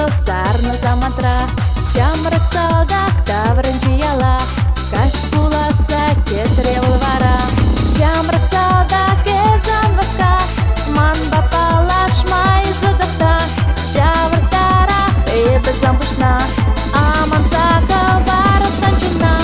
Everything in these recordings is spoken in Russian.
sarna zamantra. Şamrak saldak davranci yala, kaş bulasa ketrel vara. Şamrak saldak ezan vaska, man bapalashmay zadakta. Şavr tara ebe zambushna, aman zakal varat sanchuna.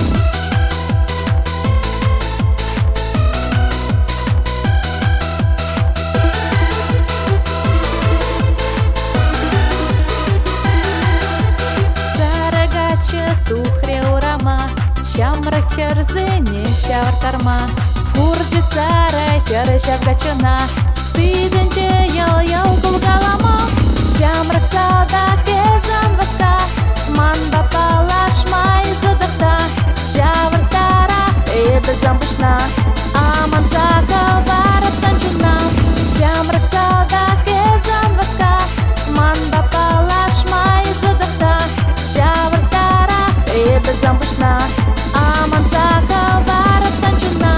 Тухре урама, шамра херзене шавр тарма. Курджи сара херы шавгачана, тыденче ял булгалама. Шамрак салдак ezan васта, ман бапалашмай задахта. Шавр тара эбе замбушна, аман закал варат санчуна. Шамрак салдак ezan васта, ман бапалашмай задахта. Шавр тара эбе замбушна, аман закал варат санчуна.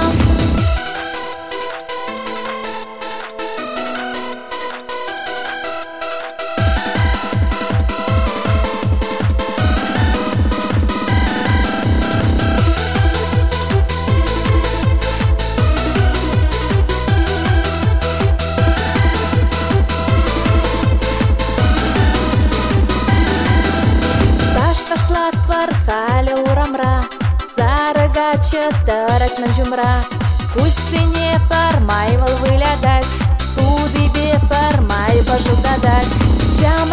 Пархали урамра, зарыгачы тарать манжумра. Пусть сине пармай вылядать, туды бе пармай пожудадать.